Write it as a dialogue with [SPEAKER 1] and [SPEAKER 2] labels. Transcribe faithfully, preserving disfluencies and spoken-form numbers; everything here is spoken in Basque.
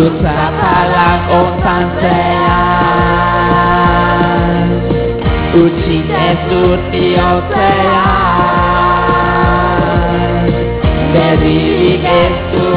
[SPEAKER 1] zapalak ontzan zean, utzi ez dut bihotzean, berririk ez dut